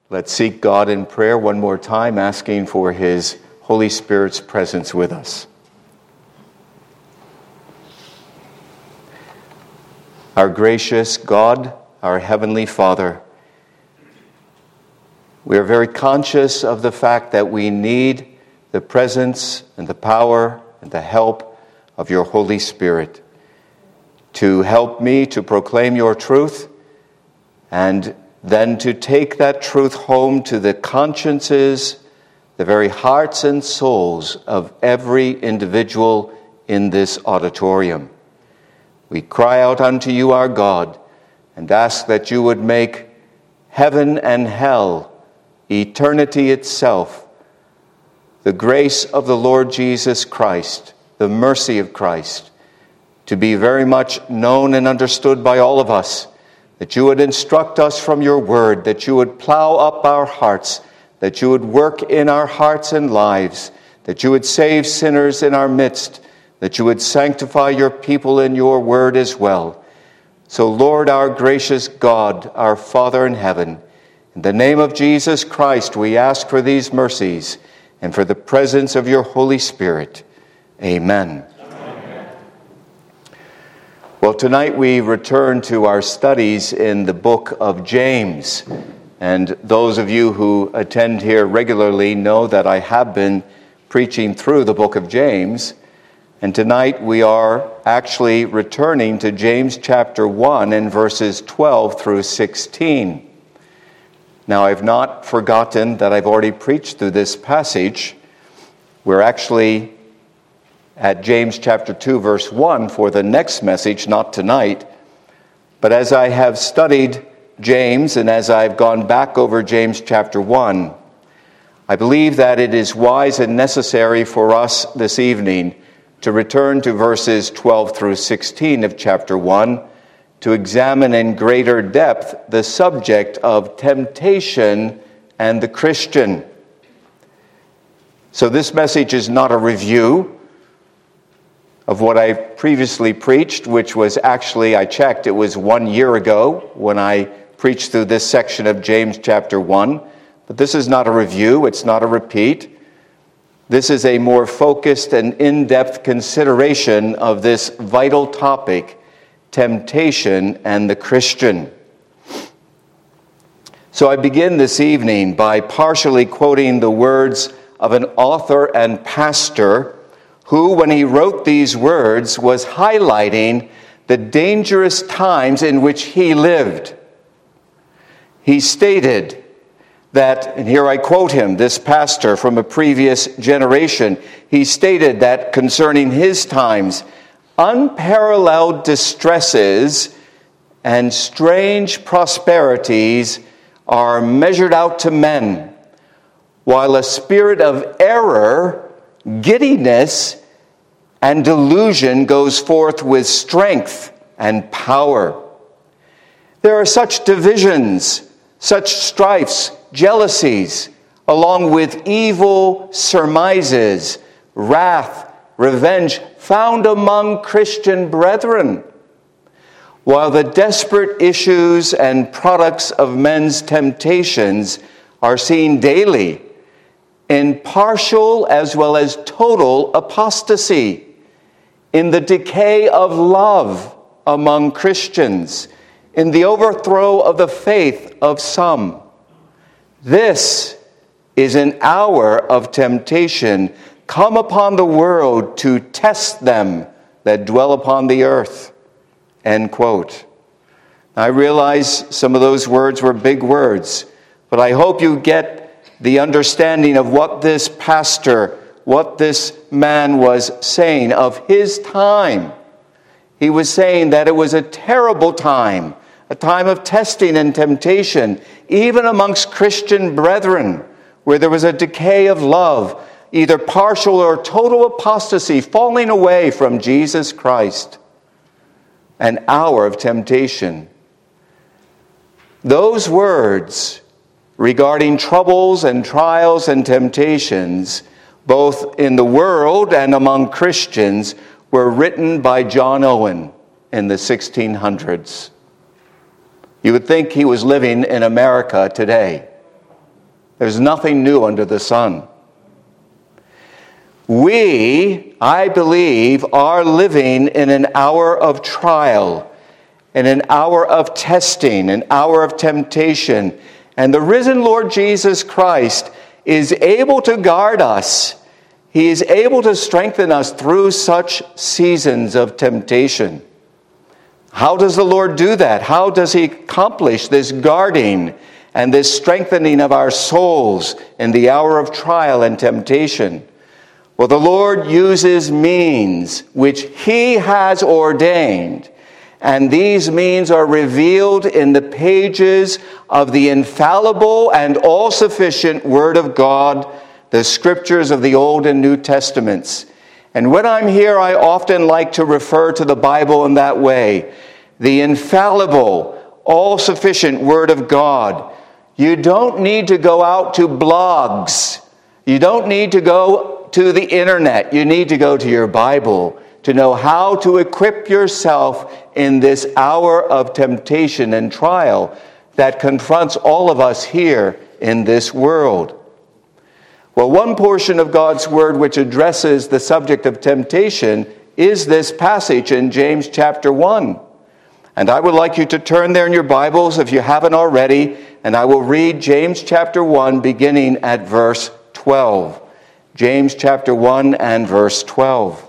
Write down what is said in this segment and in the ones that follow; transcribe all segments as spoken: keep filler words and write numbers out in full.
Let's seek God in prayer one more time, asking for His Holy Spirit's presence with us. Our gracious God, our Heavenly Father, we are very conscious of the fact that we need the presence and the power and the help of your Holy Spirit to help me to proclaim your truth and then to take that truth home to the consciences, the very hearts and souls of every individual in this auditorium. We cry out unto you, our God, and ask that you would make heaven and hell, eternity itself, the grace of the Lord Jesus Christ, the mercy of Christ, to be very much known and understood by all of us, that you would instruct us from your word, that you would plow up our hearts, that you would work in our hearts and lives, that you would save sinners in our midst, that you would sanctify your people in your word as well. So, Lord, our gracious God, our Father in heaven, in the name of Jesus Christ, we ask for these mercies and for the presence of your Holy Spirit. Amen. Well, tonight we return to our studies in the book of James. And those of you who attend here regularly know that I have been preaching through the book of James. And tonight we are actually returning to James chapter one and verses twelve through sixteen. Now, I've not forgotten that I've already preached through this passage. We're actually at James chapter two, verse one for the next message, not tonight. But as I have studied James and as I've gone back over James chapter one, I believe that it is wise and necessary for us this evening to return to verses twelve through sixteen of chapter one to examine in greater depth the subject of temptation and the Christian. So this message is not a review of what I previously preached, which was actually, I checked, it was one year ago when I preached through this section of James chapter one. But this is not a review, it's not a repeat. This is a more focused and in-depth consideration of this vital topic, temptation and the Christian. So I begin this evening by partially quoting the words of an author and pastor who, when he wrote these words, was highlighting the dangerous times in which he lived. He stated that, and here I quote him, this pastor from a previous generation, he stated that concerning his times, unparalleled distresses and strange prosperities are measured out to men, while a spirit of error, giddiness, and delusion goes forth with strength and power. There are such divisions, such strifes, jealousies, along with evil surmises, wrath, revenge, found among Christian brethren, while the desperate issues and products of men's temptations are seen daily in partial as well as total apostasy, in the decay of love among Christians, in the overthrow of the faith of some. This is an hour of temptation come upon the world to test them that dwell upon the earth. End quote. I realize some of those words were big words, but I hope you get the understanding of what this pastor, what this man was saying of his time. He was saying that it was a terrible time, a time of testing and temptation, even amongst Christian brethren, where there was a decay of love, either partial or total apostasy, falling away from Jesus Christ. An hour of temptation. Those words regarding troubles and trials and temptations, both in the world and among Christians, were written by John Owen in the sixteen hundreds. You would think he was living in America today. There's nothing new under the sun. We, I believe, are living in an hour of trial, in an hour of testing, an hour of temptation. And the risen Lord Jesus Christ is able to guard us. He is able to strengthen us through such seasons of temptation. How does the Lord do that? How does He accomplish this guarding and this strengthening of our souls in the hour of trial and temptation? Well, the Lord uses means which He has ordained, and these means are revealed in the pages of the infallible and all-sufficient Word of God, the Scriptures of the Old and New Testaments. And when I'm here, I often like to refer to the Bible in that way. The infallible, all-sufficient Word of God. You don't need to go out to blogs. You don't need to go to the internet. You need to go to your Bible to know how to equip yourself in this hour of temptation and trial that confronts all of us here in this world. Well, one portion of God's Word which addresses the subject of temptation is this passage in James chapter one. And I would like you to turn there in your Bibles if you haven't already, and I will read James chapter one beginning at verse twelve. James chapter one and verse twelve.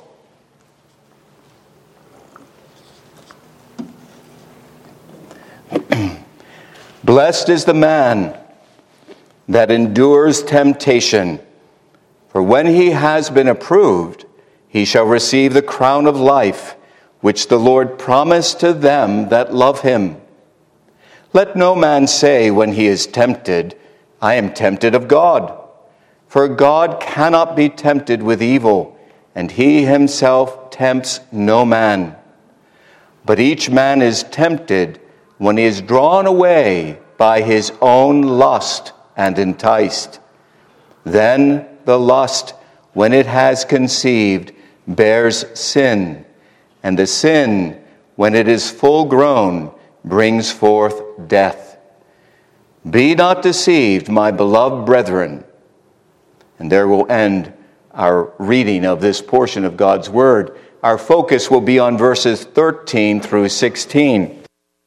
Blessed is the man that endures temptation, for when he has been approved, he shall receive the crown of life, which the Lord promised to them that love him. Let no man say when he is tempted, I am tempted of God. For God cannot be tempted with evil, and He Himself tempts no man. But each man is tempted when he is drawn away by his own lust and enticed. Then the lust, when it has conceived, bears sin, and the sin, when it is full grown, brings forth death. Be not deceived, my beloved brethren. And there will end our reading of this portion of God's Word. Our focus will be on verses thirteen through sixteen.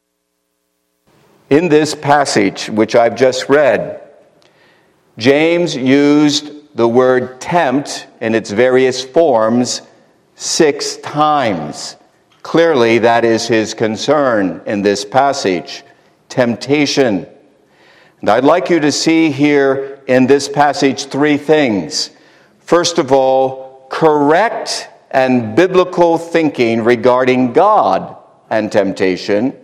In this passage, which I've just read, James used the word tempt in its various forms six times. Clearly, that is his concern in this passage, temptation. And I'd like you to see here in this passage three things. First of all, correct and biblical thinking regarding God and temptation.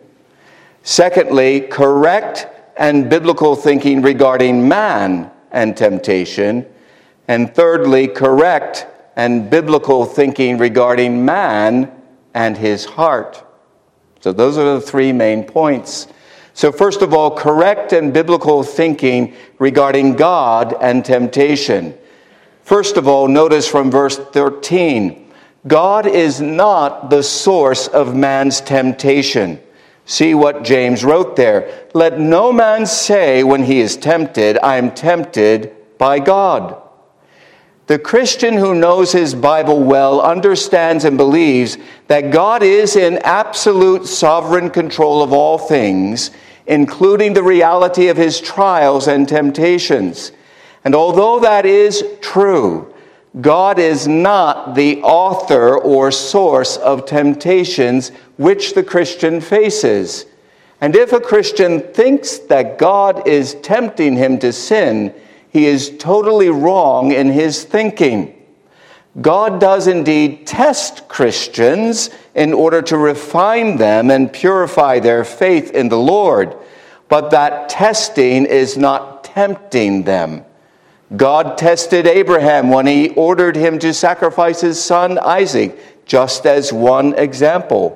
Secondly, correct and biblical thinking regarding man and temptation. And thirdly, correct and biblical thinking regarding man and his heart. So those are the three main points. So first of all, correct and biblical thinking regarding God and temptation. First of all, notice from verse thirteen, God is not the source of man's temptation. See what James wrote there. Let no man say when he is tempted, I am tempted by God. The Christian who knows his Bible well understands and believes that God is in absolute sovereign control of all things, including the reality of his trials and temptations. And although that is true, God is not the author or source of temptations which the Christian faces. And if a Christian thinks that God is tempting him to sin, he is totally wrong in his thinking. God does indeed test Christians in order to refine them and purify their faith in the Lord, but that testing is not tempting them. God tested Abraham when he ordered him to sacrifice his son Isaac, just as one example.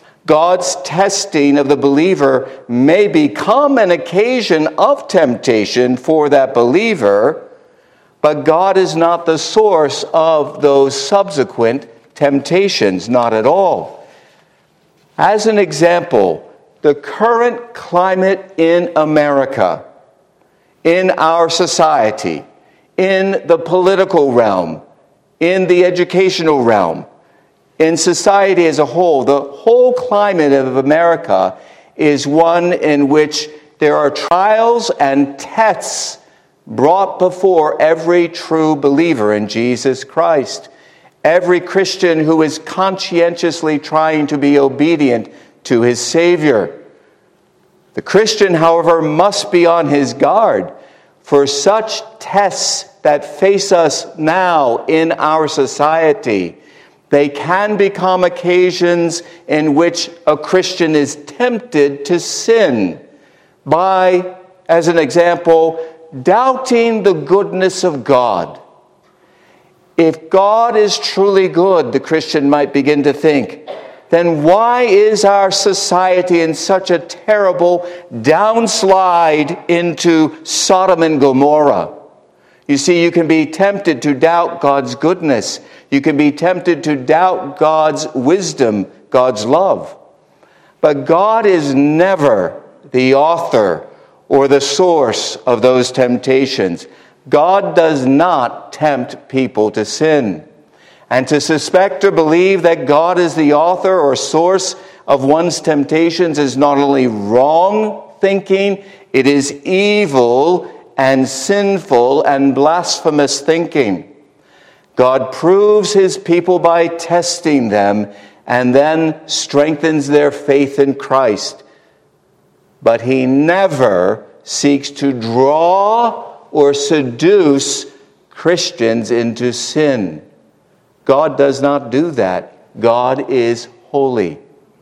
God's testing of the believer may become an occasion of temptation for that believer, but God is not the source of those subsequent temptations, not at all. As an example, the current climate in America in our society, in the political realm, in the educational realm, in society as a whole. The whole climate of America is one in which there are trials and tests brought before every true believer in Jesus Christ. Every Christian who is conscientiously trying to be obedient to his Savior. The Christian, however, must be on his guard for such tests that face us now in our society. They can become occasions in which a Christian is tempted to sin by, as an example, doubting the goodness of God. If God is truly good, the Christian might begin to think, then why is our society in such a terrible downslide into Sodom and Gomorrah? You see, you can be tempted to doubt God's goodness. You can be tempted to doubt God's wisdom, God's love. But God is never the author or the source of those temptations. God does not tempt people to sin. And to suspect or believe that God is the author or source of one's temptations is not only wrong thinking, it is evil and sinful and blasphemous thinking. God proves his people by testing them and then strengthens their faith in Christ. But he never seeks to draw or seduce Christians into sin. God does not do that. God is holy.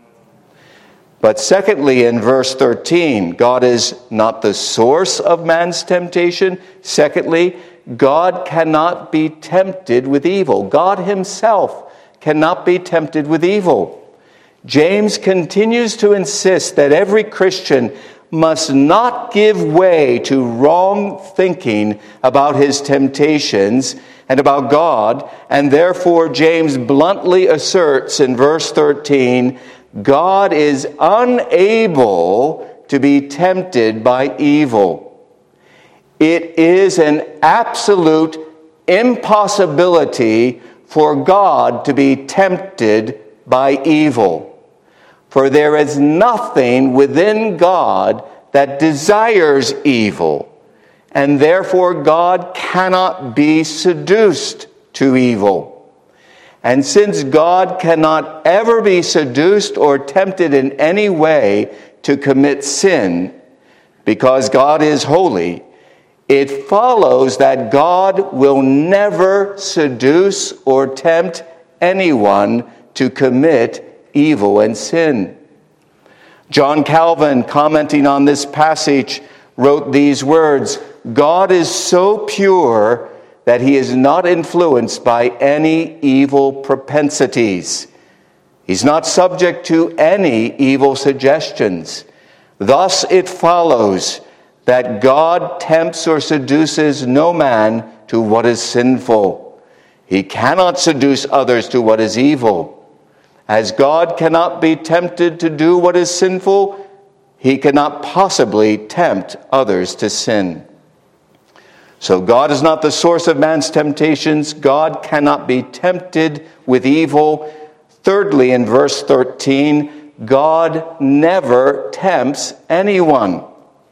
But secondly, in verse thirteen, God is not the source of man's temptation. Secondly, God cannot be tempted with evil. God himself cannot be tempted with evil. James continues to insist that every Christian must not give way to wrong thinking about his temptations and about God, and therefore James bluntly asserts in verse thirteen, God is unable to be tempted by evil. It is an absolute impossibility for God to be tempted by evil. For there is nothing within God that desires evil, and therefore God cannot be seduced to evil. And since God cannot ever be seduced or tempted in any way to commit sin, because God is holy, it follows that God will never seduce or tempt anyone to commit evil and sin. John Calvin, commenting on this passage, wrote these words, God is so pure that he is not influenced by any evil propensities. He's not subject to any evil suggestions. Thus it follows that God tempts or seduces no man to what is sinful. He cannot seduce others to what is evil. As God cannot be tempted to do what is sinful, he cannot possibly tempt others to sin. So God is not the source of man's temptations. God cannot be tempted with evil. Thirdly, in verse thirteen, God never tempts anyone.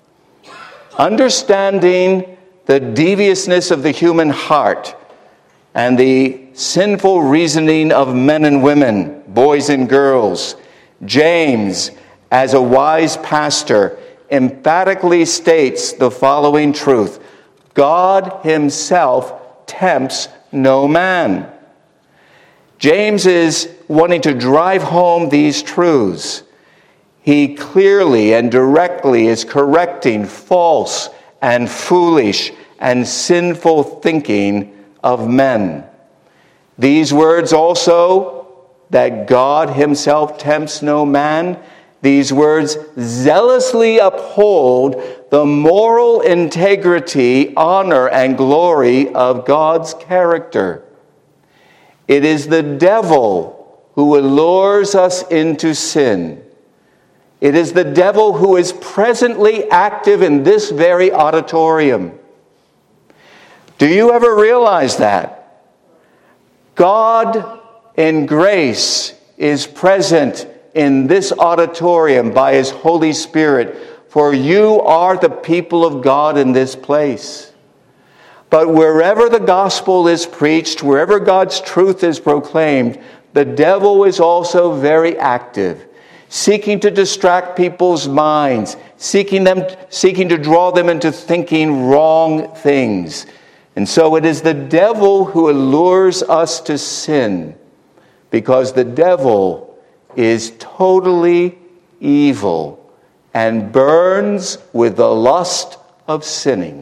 Understanding the deviousness of the human heart and the sinful reasoning of men and women, boys and girls, James, as a wise pastor, emphatically states the following truth: God himself tempts no man. James is wanting to drive home these truths. He clearly and directly is correcting false and foolish and sinful thinking of men. These words also, that God himself tempts no man, these words zealously uphold the moral integrity, honor, and glory of God's character. It is the devil who allures us into sin. It is the devil who is presently active in this very auditorium. Do you ever realize that? God in grace is present in this auditorium by His Holy Spirit, for you are the people of God in this place. But wherever the gospel is preached, wherever God's truth is proclaimed, the devil is also very active, seeking to distract people's minds, seeking them, seeking to draw them into thinking wrong things. And so it is the devil who allures us to sin, because the devil is totally evil and burns with the lust of sinning.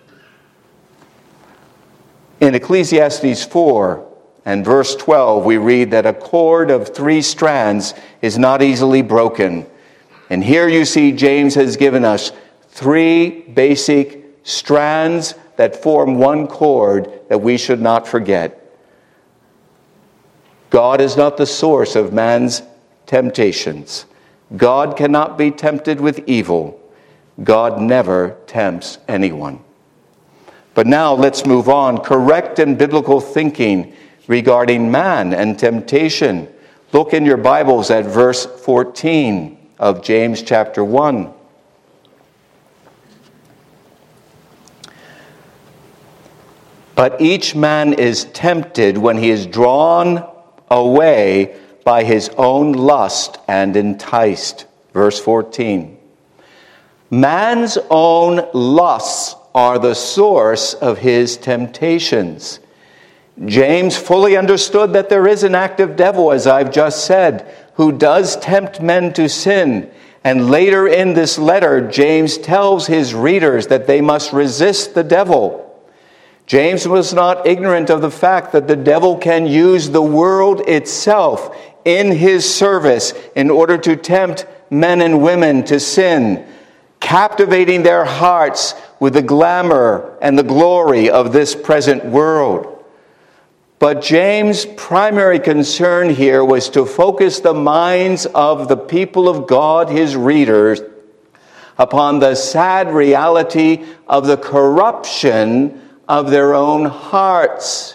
In Ecclesiastes four and verse twelve, we read that a cord of three strands is not easily broken. And here you see James has given us three basic strands that form one cord that we should not forget. God is not the source of man's temptations. God cannot be tempted with evil. God never tempts anyone. But now let's move on. Correct and biblical thinking regarding man and temptation. Look in your Bibles at verse fourteen of James chapter one. But each man is tempted when he is drawn away by his own lust and enticed. Verse fourteen. Man's own lusts are the source of his temptations. James fully understood that there is an active devil, as I've just said, who does tempt men to sin. And later in this letter, James tells his readers that they must resist the devil. James was not ignorant of the fact that the devil can use the world itself in his service in order to tempt men and women to sin, captivating their hearts with the glamour and the glory of this present world. But James' primary concern here was to focus the minds of the people of God, his readers, upon the sad reality of the corruption of their own hearts.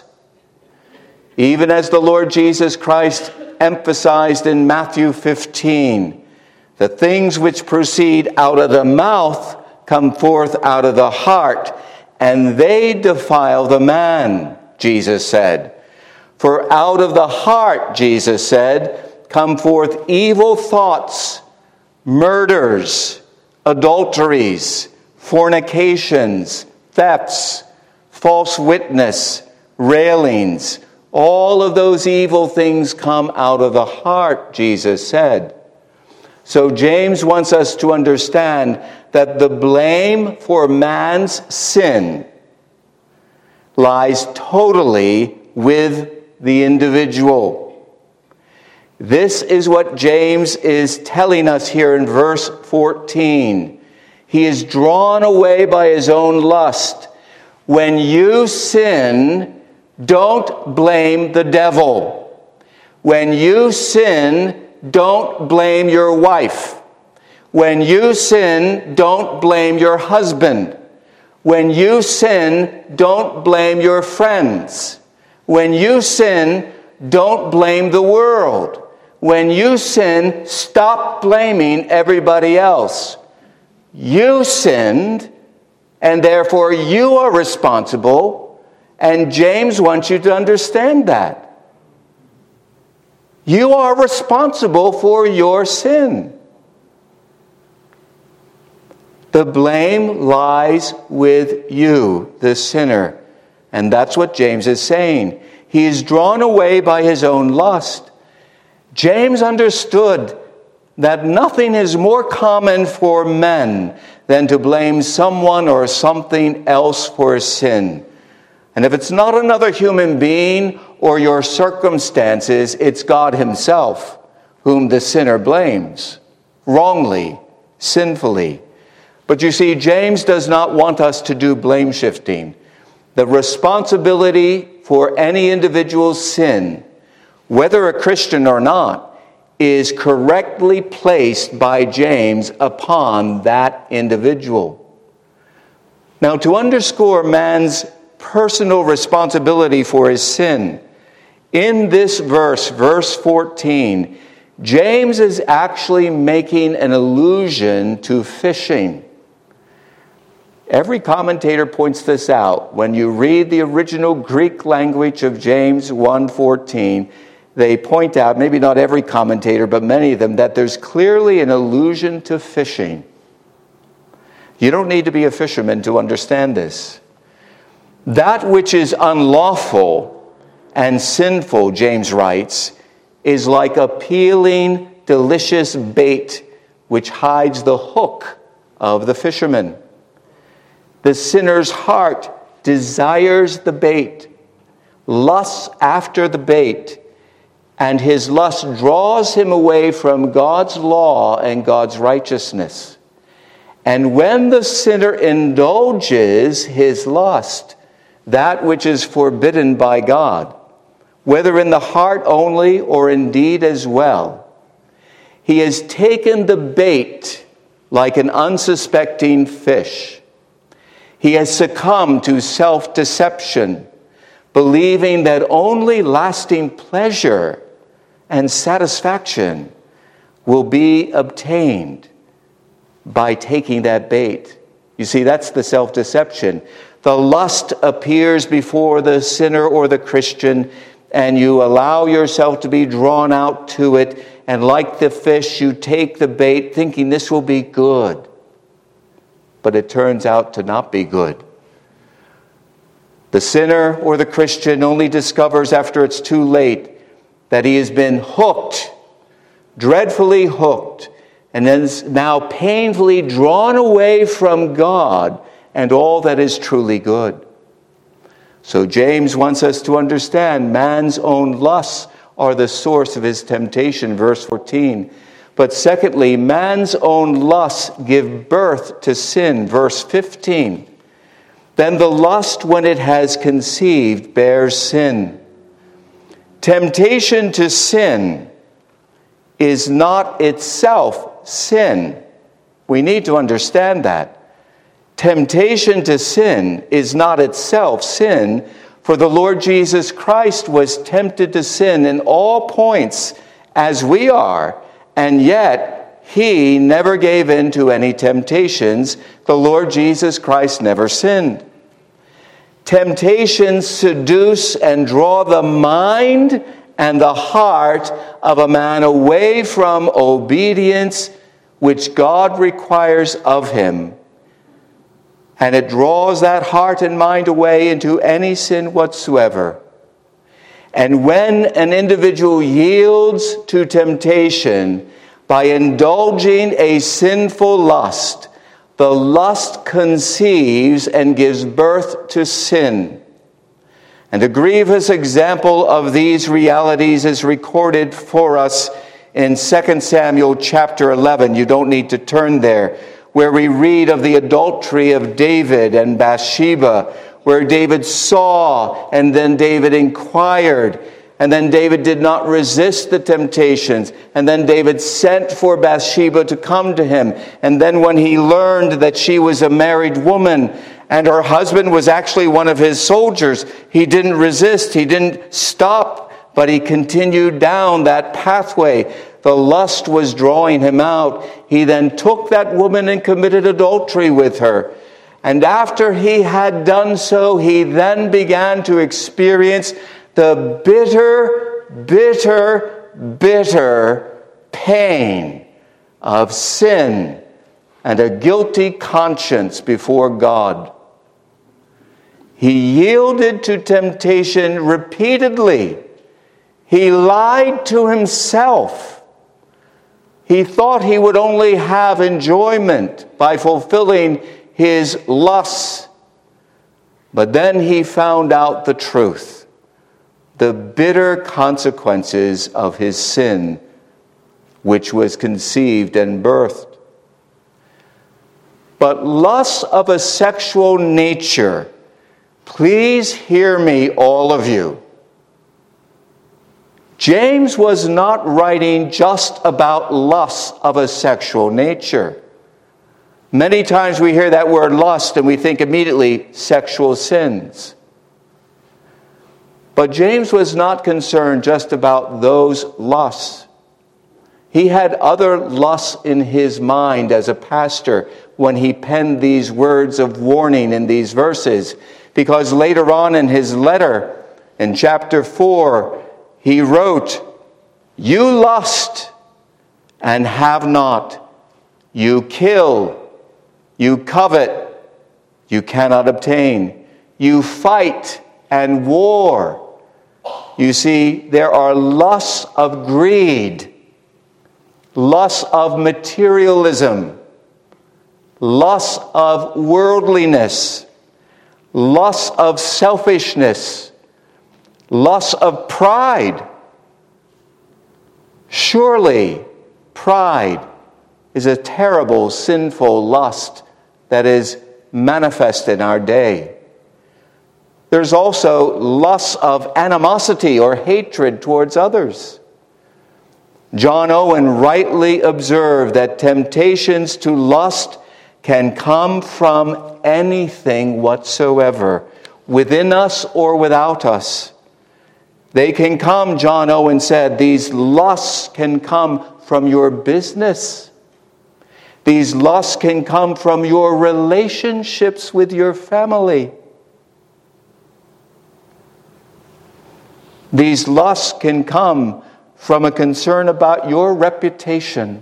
Even as the Lord Jesus Christ emphasized in Matthew fifteen, the things which proceed out of the mouth come forth out of the heart, and they defile the man, Jesus said. For out of the heart, Jesus said, come forth evil thoughts, murders, adulteries, fornications, thefts, false witness, railings. All of those evil things come out of the heart, Jesus said. So James wants us to understand that the blame for man's sin lies totally with the individual. This is what James is telling us here in verse fourteen. He is drawn away by his own lust. When you sin, don't blame the devil. When you sin, don't blame your wife. When you sin, don't blame your husband. When you sin, don't blame your friends. When you sin, don't blame the world. When you sin, stop blaming everybody else. You sinned, and therefore you are responsible, and James wants you to understand that. You are responsible for your sin. The blame lies with you, the sinner. And that's what James is saying. He is drawn away by his own lust. James understood that nothing is more common for men than to blame someone or something else for sin. And if it's not another human being or your circumstances, it's God himself whom the sinner blames, wrongly, sinfully. But you see, James does not want us to do blame shifting. The responsibility for any individual's sin, whether a Christian or not, is correctly placed by James upon that individual. Now, to underscore man's personal responsibility for his sin, in this verse, verse fourteen, James is actually making an allusion to fishing. Every commentator points this out. When you read the original Greek language of James one fourteen, they point out, maybe not every commentator, but many of them, that there's clearly an allusion to fishing. You don't need to be a fisherman to understand this. That which is unlawful and sinful, James writes, is like a peeling, delicious bait which hides the hook of the fisherman. The sinner's heart desires the bait, lusts after the bait, and his lust draws him away from God's law and God's righteousness. And when the sinner indulges his lust, that which is forbidden by God, whether in the heart only or in deed as well, he has taken the bait like an unsuspecting fish. He has succumbed to self-deception, believing that only lasting pleasure and satisfaction will be obtained by taking that bait. You see, that's the self-deception. The lust appears before the sinner or the Christian, and you allow yourself to be drawn out to it, and like the fish, you take the bait thinking this will be good. But it turns out to not be good. The sinner or the Christian only discovers after it's too late that he has been hooked, dreadfully hooked, and is now painfully drawn away from God and all that is truly good. So James wants us to understand man's own lusts are the source of his temptation, verse fourteen. But secondly, man's own lusts give birth to sin, verse fifteen. Then the lust, when it has conceived, bears sin. Temptation to sin is not itself sin. We need to understand that. Temptation to sin is not itself sin, for the Lord Jesus Christ was tempted to sin in all points as we are, and yet he never gave in to any temptations. The Lord Jesus Christ never sinned. Temptations seduce and draw the mind and the heart of a man away from obedience which God requires of him. And it draws that heart and mind away into any sin whatsoever. And when an individual yields to temptation by indulging a sinful lust, the lust conceives and gives birth to sin. And a grievous example of these realities is recorded for us in Second Samuel chapter eleven. You don't need to turn there, where we read of the adultery of David and Bathsheba, where David saw and then David inquired, and then David did not resist the temptations, and then David sent for Bathsheba to come to him, and then when he learned that she was a married woman and her husband was actually one of his soldiers, he didn't resist, he didn't stop, but he continued down that pathway. The lust was drawing him out. He then took that woman and committed adultery with her. And after he had done so, he then began to experience the bitter, bitter, bitter pain of sin and a guilty conscience before God. He yielded to temptation repeatedly. He lied to himself. He thought he would only have enjoyment by fulfilling his lusts. But then he found out the truth, the bitter consequences of his sin, which was conceived and birthed. But lusts of a sexual nature, please hear me, all of you. James was not writing just about lusts of a sexual nature. Many times we hear that word lust and we think immediately sexual sins. But James was not concerned just about those lusts. He had other lusts in his mind as a pastor when he penned these words of warning in these verses, because later on in his letter, in chapter four, he wrote, "You lust and have not. You kill. You covet. You cannot obtain. You fight and war." You see, there are lusts of greed, lusts of materialism, lusts of worldliness, lusts of selfishness, lusts of pride. Surely, pride is a terrible, sinful lust that is manifest in our day. There's also lusts of animosity or hatred towards others. John Owen rightly observed that temptations to lust can come from anything whatsoever, within us or without us. They can come, John Owen said, these lusts can come from your business. These lusts can come from your relationships with your family. These lusts can come from a concern about your reputation.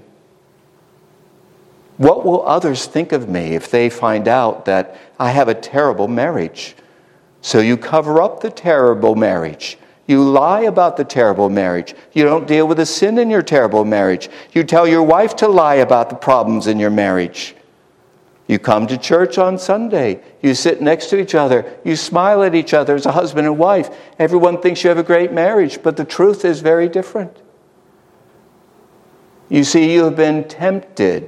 What will others think of me if they find out that I have a terrible marriage? So you cover up the terrible marriage. You lie about the terrible marriage. You don't deal with the sin in your terrible marriage. You tell your wife to lie about the problems in your marriage. You come to church on Sunday. You sit next to each other. You smile at each other as a husband and wife. Everyone thinks you have a great marriage, but the truth is very different. You see, you have been tempted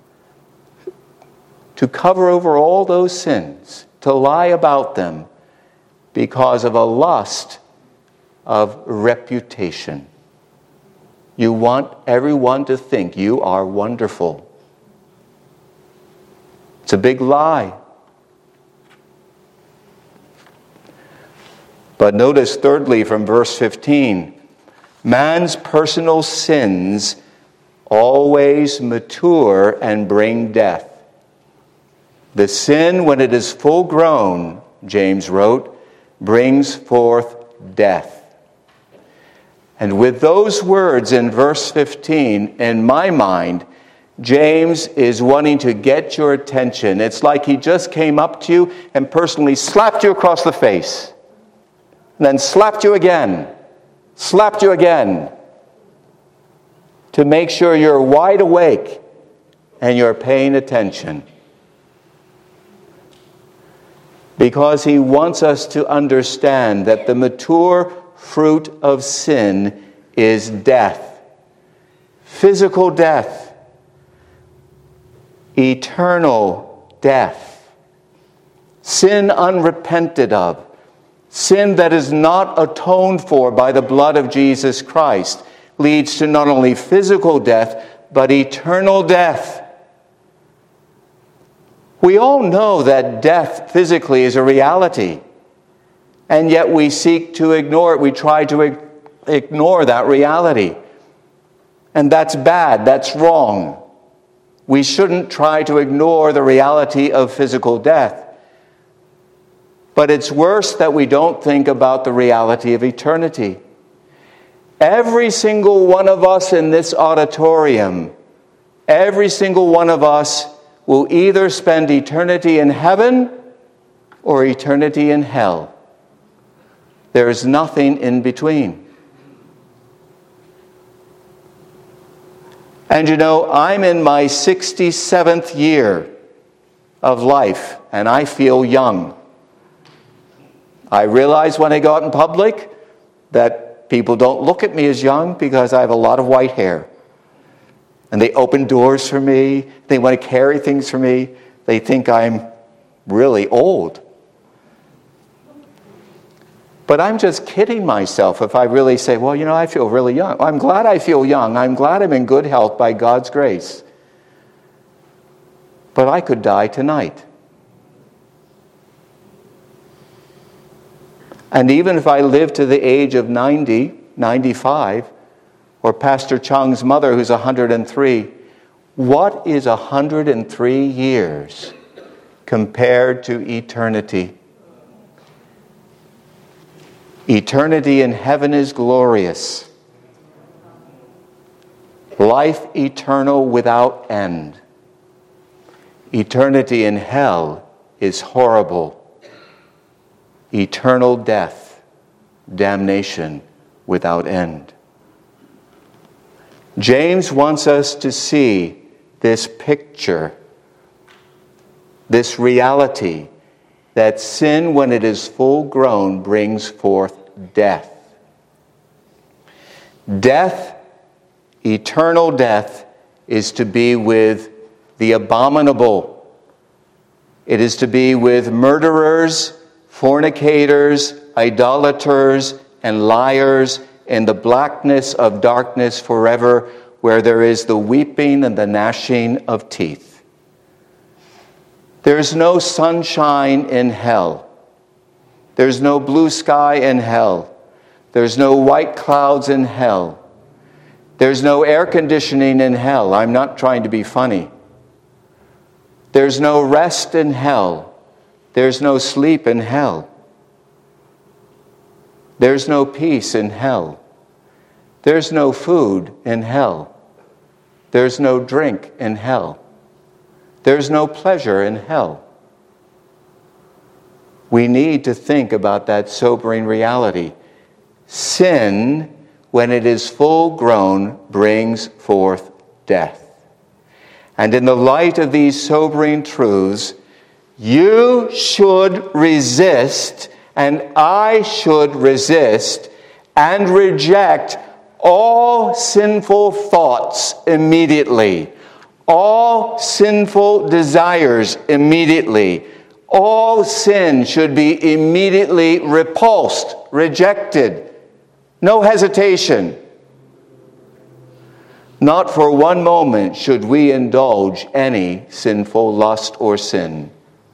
to cover over all those sins, to lie about them, because of a lust of reputation. You want everyone to think you are wonderful. It's a big lie. But notice thirdly from verse fifteen, man's personal sins always mature and bring death. The sin, when it is full grown, James wrote, brings forth death. And with those words in verse fifteen, in my mind, James is wanting to get your attention. It's like he just came up to you and personally slapped you across the face. And then slapped you again. Slapped you again. To make sure you're wide awake and you're paying attention. Because he wants us to understand that the mature fruit of sin is death. Physical death. Eternal death. Sin unrepented of. Sin that is not atoned for by the blood of Jesus Christ leads to not only physical death, but eternal death. We all know that death physically is a reality, and yet we seek to ignore it. We try to ignore that reality. And that's bad. That's wrong. We shouldn't try to ignore the reality of physical death. But it's worse that we don't think about the reality of eternity. Every single one of us in this auditorium, every single one of us will either spend eternity in heaven or eternity in hell. There is nothing in between. And you know, I'm in my sixty-seventh year of life, and I feel young. I realize when I go out in public that people don't look at me as young because I have a lot of white hair. And they open doors for me. They want to carry things for me. They think I'm really old. But I'm just kidding myself if I really say, well, you know, I feel really young. I'm glad I feel young. I'm glad I'm in good health by God's grace. But I could die tonight. And even if I live to the age of ninety, ninety-five, or Pastor Chung's mother who's one hundred three, what is one hundred three years compared to eternity? Eternity in heaven is glorious. Life eternal without end. Eternity in hell is horrible. Eternal death, damnation without end. James wants us to see this picture, this reality, that sin, when it is full grown, brings forth death. Death, eternal death, is to be with the abominable. It is to be with murderers, fornicators, idolaters, and liars in the blackness of darkness forever, where there is the weeping and the gnashing of teeth. There's no sunshine in hell. There's no blue sky in hell. There's no white clouds in hell. There's no air conditioning in hell. I'm not trying to be funny. There's no rest in hell. There's no sleep in hell. There's no peace in hell. There's no food in hell. There's no drink in hell. There's no pleasure in hell. We need to think about that sobering reality. Sin, when it is full grown, brings forth death. And in the light of these sobering truths, you should resist, and I should resist, and reject all sinful thoughts immediately, all sinful desires immediately. All sin should be immediately repulsed, rejected. No hesitation. Not for one moment should we indulge any sinful lust or sin.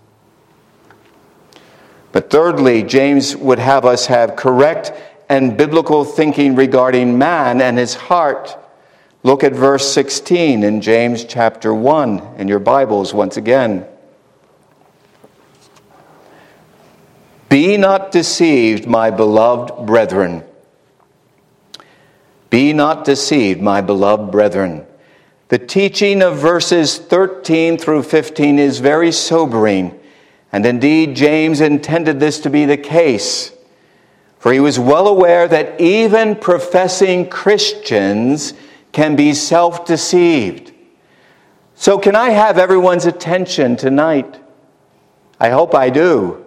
But thirdly, James would have us have correct and biblical thinking regarding man and his heart. Look at verse sixteen in James chapter one in your Bibles once again. Be not deceived, my beloved brethren. Be not deceived, my beloved brethren. The teaching of verses thirteen through fifteen is very sobering, and indeed James intended this to be the case, for he was well aware that even professing Christians can be self-deceived. So can I have everyone's attention tonight? I hope I do.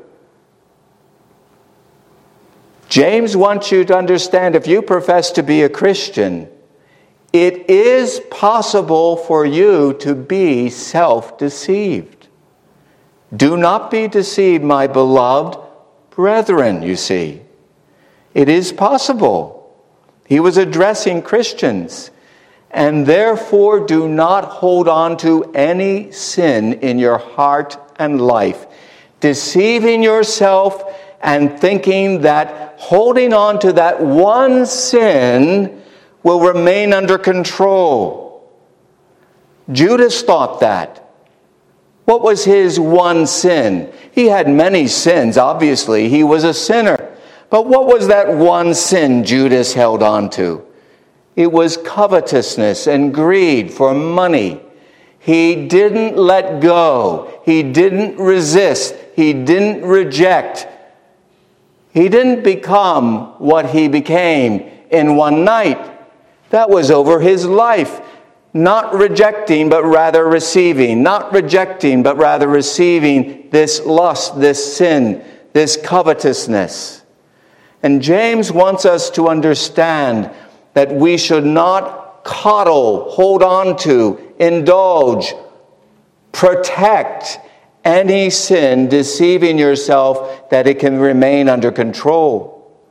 James wants you to understand, if you profess to be a Christian, it is possible for you to be self-deceived. Do not be deceived, my beloved brethren, you see. It is possible. He was addressing Christians. And therefore, do not hold on to any sin in your heart and life, deceiving yourself and thinking that holding on to that one sin will remain under control. Judas thought that. What was his one sin? He had many sins, obviously. He was a sinner. But what was that one sin Judas held on to? It was covetousness and greed for money. He didn't let go. He didn't resist. He didn't reject. He didn't become what he became in one night. That was over his life. Not rejecting, but rather receiving. Not rejecting, but rather receiving this lust, this sin, this covetousness. And James wants us to understand that we should not coddle, hold on to, indulge, protect any sin, deceiving yourself that it can remain under control.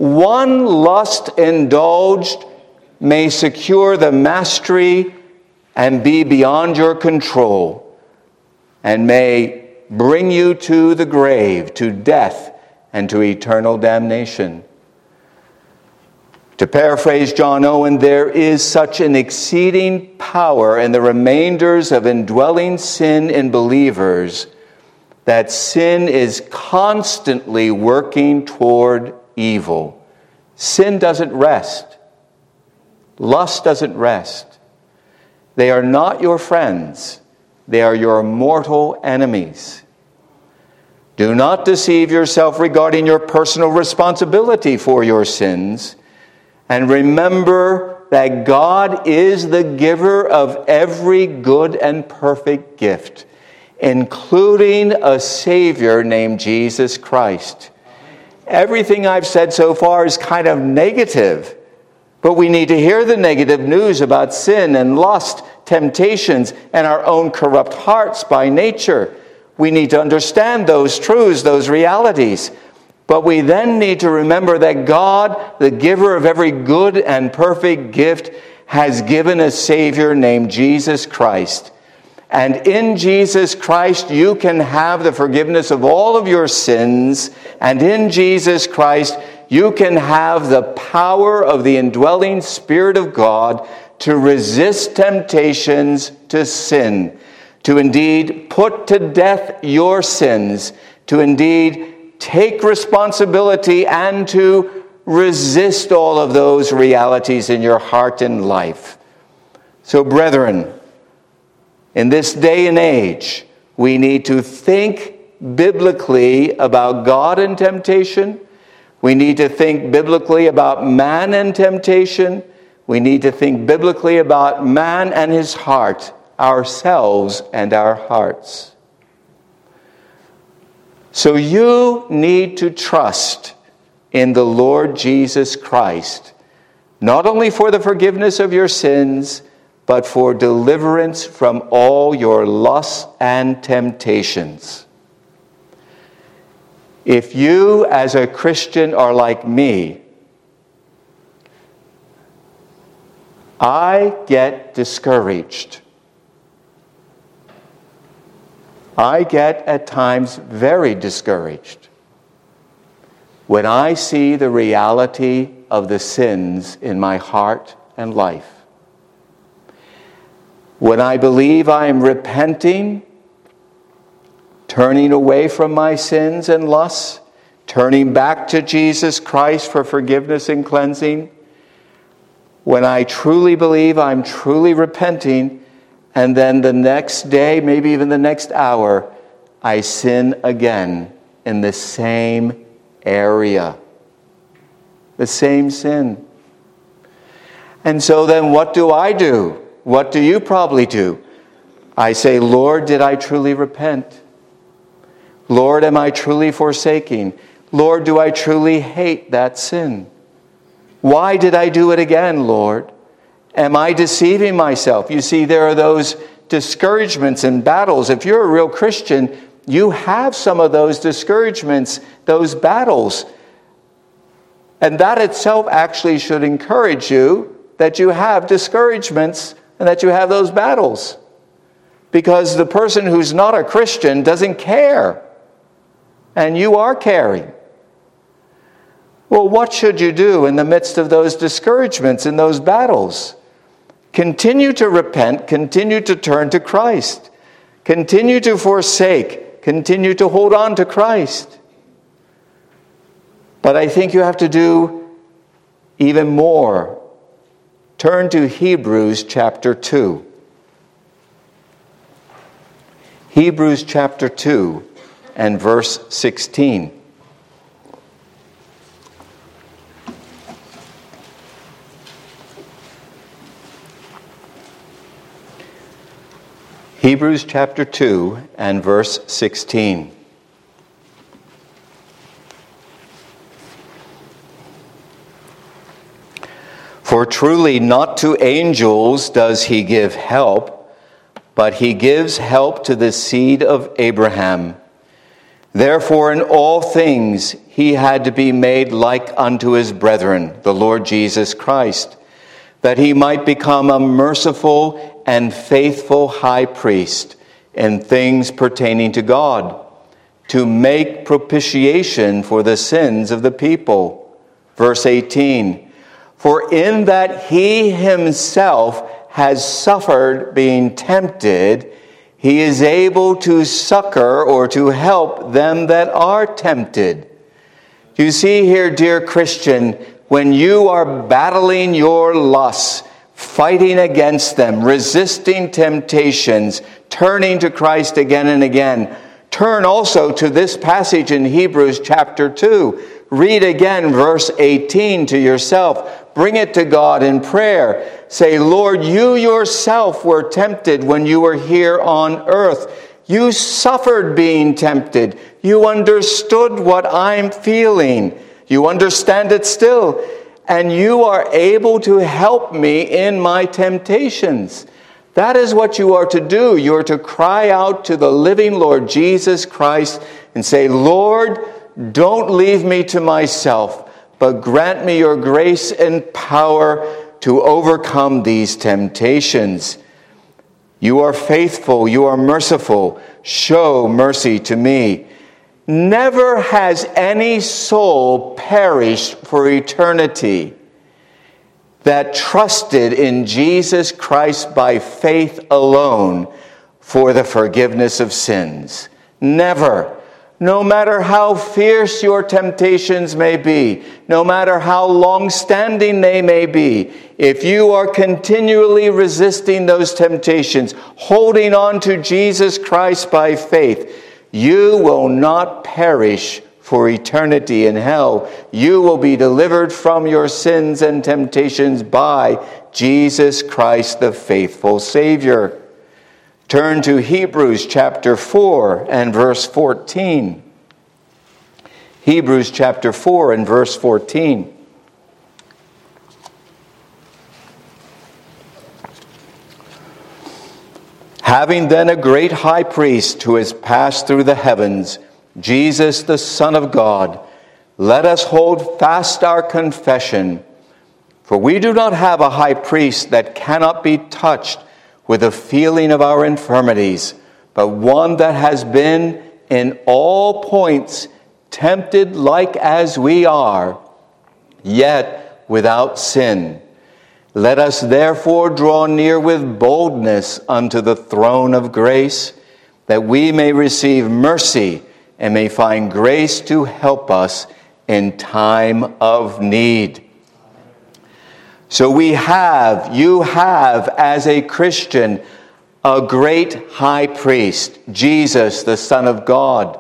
one lust indulged may secure the mastery and be beyond your control, and may bring you to the grave, to death, and to eternal damnation. To paraphrase John Owen, there is such an exceeding power in the remainders of indwelling sin in believers that sin is constantly working toward evil. Sin doesn't rest. Lust doesn't rest. They are not your friends. They are your mortal enemies. Do not deceive yourself regarding your personal responsibility for your sins. And remember that God is the giver of every good and perfect gift, including a Savior named Jesus Christ. Everything I've said so far is kind of negative, but we need to hear the negative news about sin and lust, temptations, and our own corrupt hearts by nature. We need to understand those truths, those realities. But we then need to remember that God, the giver of every good and perfect gift, has given a Savior named Jesus Christ. And in Jesus Christ, you can have the forgiveness of all of your sins. And in Jesus Christ, you can have the power of the indwelling Spirit of God to resist temptations to sin, to indeed put to death your sins, to indeed take responsibility and to resist all of those realities in your heart and life. So, brethren, in this day and age, we need to think biblically about God and temptation. We need to think biblically about man and temptation. We need to think biblically about man and his heart, ourselves and our hearts. So you need to trust in the Lord Jesus Christ, not only for the forgiveness of your sins, but for deliverance from all your lusts and temptations. If you, as a Christian, are like me, I get discouraged. I get at times very discouraged when I see the reality of the sins in my heart and life. When I believe I am repenting, turning away from my sins and lusts, turning back to Jesus Christ for forgiveness and cleansing, when I truly believe I'm truly repenting, and then the next day, maybe even the next hour, I sin again in the same area. The same sin. And so then what do I do? What do you probably do? I say, Lord, did I truly repent? Lord, am I truly forsaking? Lord, do I truly hate that sin? Why did I do it again, Lord? Am I deceiving myself? You see, there are those discouragements and battles. If you're a real Christian, you have some of those discouragements, those battles. And that itself actually should encourage you that you have discouragements and that you have those battles. Because the person who's not a Christian doesn't care. And you are caring. Well, what should you do in the midst of those discouragements and those battles? Continue to repent, continue to turn to Christ. Continue to forsake, continue to hold on to Christ. But I think you have to do even more. Turn to Hebrews chapter two. Hebrews chapter two and verse sixteen. Hebrews chapter two and verse sixteen. For truly not to angels does he give help, but he gives help to the seed of Abraham. Therefore, in all things he had to be made like unto his brethren, the Lord Jesus Christ, that he might become a merciful and faithful high priest in things pertaining to God, to make propitiation for the sins of the people. Verse eighteen, for in that he himself has suffered being tempted, he is able to succor or to help them that are tempted. You see here, dear Christian, when you are battling your lusts, fighting against them, resisting temptations, turning to Christ again and again, turn also to this passage in Hebrews chapter two. Read again verse eighteen to yourself. Bring it to God in prayer. Say, Lord, you yourself were tempted when you were here on earth. You suffered being tempted. You understood what I'm feeling. You understand it still. And you are able to help me in my temptations. That is what you are to do. You are to cry out to the living Lord Jesus Christ and say, Lord, don't leave me to myself, but grant me your grace and power to overcome these temptations. You are faithful, you are merciful. Show mercy to me. Never has any soul perished for eternity that trusted in Jesus Christ by faith alone for the forgiveness of sins. Never. No matter how fierce your temptations may be, no matter how long-standing they may be, if you are continually resisting those temptations, holding on to Jesus Christ by faith, you will not perish for eternity in hell. You will be delivered from your sins and temptations by Jesus Christ, the faithful Savior. Turn to Hebrews chapter four and verse fourteen. Hebrews chapter four and verse fourteen. Having then a great high priest who has passed through the heavens, Jesus the Son of God, let us hold fast our confession. For we do not have a high priest that cannot be touched with the feeling of our infirmities, but one that has been in all points tempted like as we are, yet without sin. Let us therefore draw near with boldness unto the throne of grace, that we may receive mercy and may find grace to help us in time of need. So we have, you have, as a Christian, a great high priest, Jesus, the Son of God.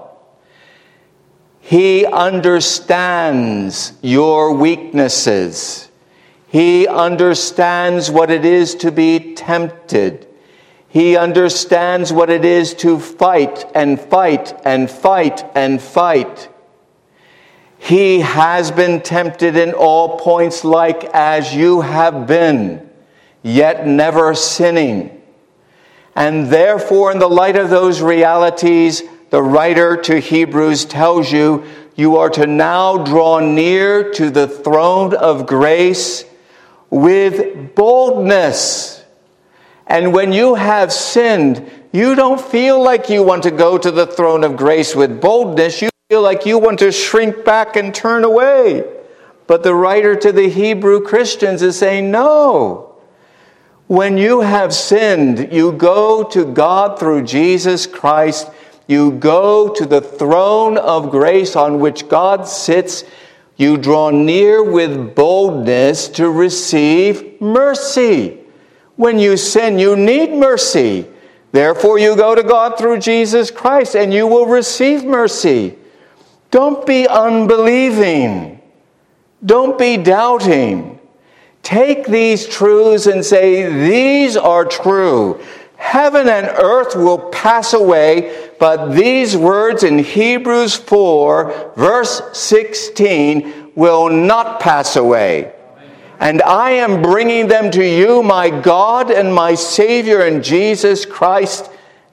He understands your weaknesses. He understands what it is to be tempted. He understands what it is to fight and fight and fight and fight. He has been tempted in all points like as you have been, yet never sinning. And therefore, in the light of those realities, the writer to Hebrews tells you, you are to now draw near to the throne of grace with boldness. And when you have sinned, you don't feel like you want to go to the throne of grace with boldness. You feel like you want to shrink back and turn away. But the writer to the Hebrew Christians is saying, no. When you have sinned, you go to God through Jesus Christ. You go to the throne of grace on which God sits. You draw near with boldness to receive mercy. When you sin, you need mercy. Therefore, you go to God through Jesus Christ and you will receive mercy. Don't be unbelieving. Don't be doubting. Take these truths and say, these are true. Heaven and earth will pass away, but these words in Hebrews four, verse sixteen, will not pass away. And I am bringing them to you, my God and my Savior in Jesus Christ,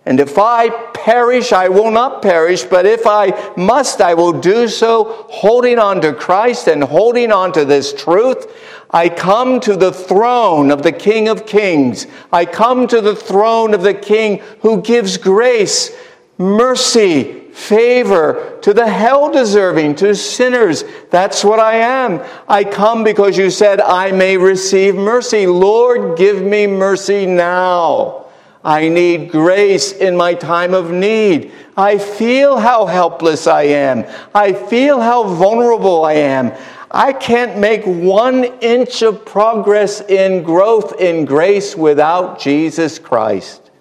And if I perish, I will not perish, but if I must, I will do so, holding on to Christ and holding on to this truth. I come to the throne of the King of Kings. I come to the throne of the King who gives grace, mercy, favor to the hell-deserving, to sinners. That's what I am. I come because you said I may receive mercy. Lord, give me mercy now. I need grace in my time of need. I feel how helpless I am. I feel how vulnerable I am. I can't make one inch of progress in growth in grace without Jesus Christ.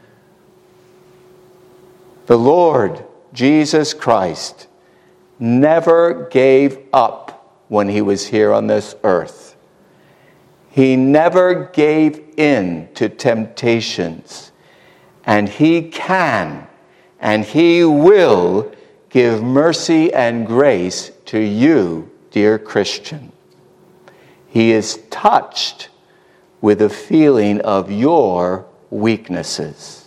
The Lord Jesus Christ never gave up when he was here on this earth. He never gave in to temptations. And he can and he will give mercy and grace to you, dear Christian. He is touched with the feeling of your weaknesses.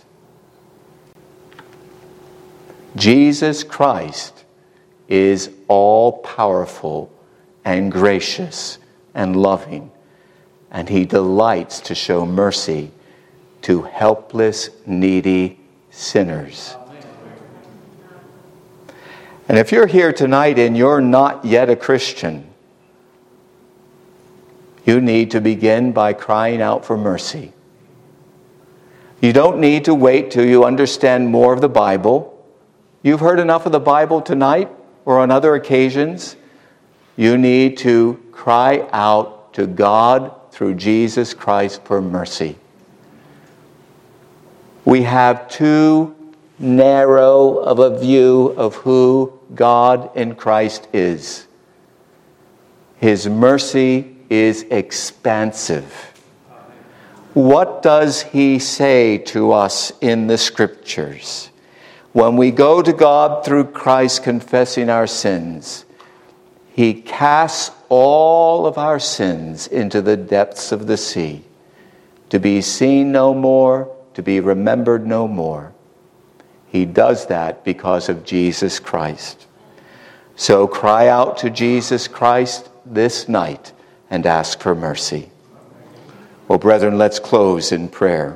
Jesus Christ is all-powerful and gracious and loving, and he delights to show mercy to helpless, needy sinners. And if you're here tonight and you're not yet a Christian, you need to begin by crying out for mercy. You don't need to wait till you understand more of the Bible. You've heard enough of the Bible tonight or on other occasions. You need to cry out to God through Jesus Christ for mercy. We have too narrow of a view of who God in Christ is. His mercy is expansive. What does he say to us in the Scriptures? When we go to God through Christ confessing our sins, he casts all of our sins into the depths of the sea, to be seen no more, to be remembered no more. He does that because of Jesus Christ. So cry out to Jesus Christ this night and ask for mercy. Well, brethren, let's close in prayer.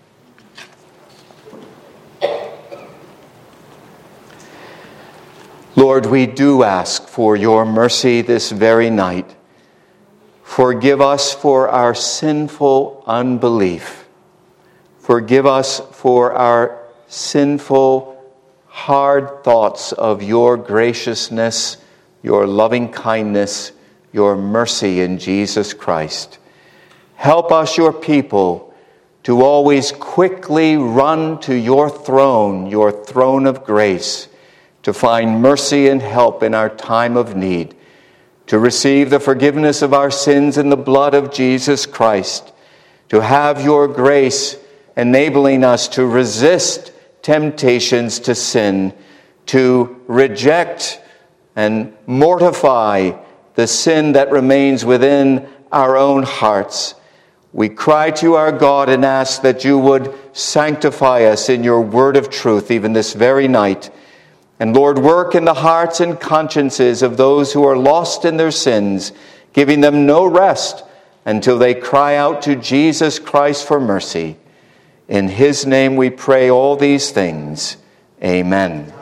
Lord, we do ask for your mercy this very night. Forgive us for our sinful unbelief. Forgive us for our sinful, hard thoughts of your graciousness, your loving kindness, your mercy in Jesus Christ. Help us, your people, to always quickly run to your throne, your throne of grace, to find mercy and help in our time of need, to receive the forgiveness of our sins in the blood of Jesus Christ, to have your grace enabling us to resist temptations to sin, to reject and mortify the sin that remains within our own hearts. We cry to our God and ask that you would sanctify us in your word of truth even this very night. And Lord, work in the hearts and consciences of those who are lost in their sins, giving them no rest until they cry out to Jesus Christ for mercy. In his name we pray all these things. Amen.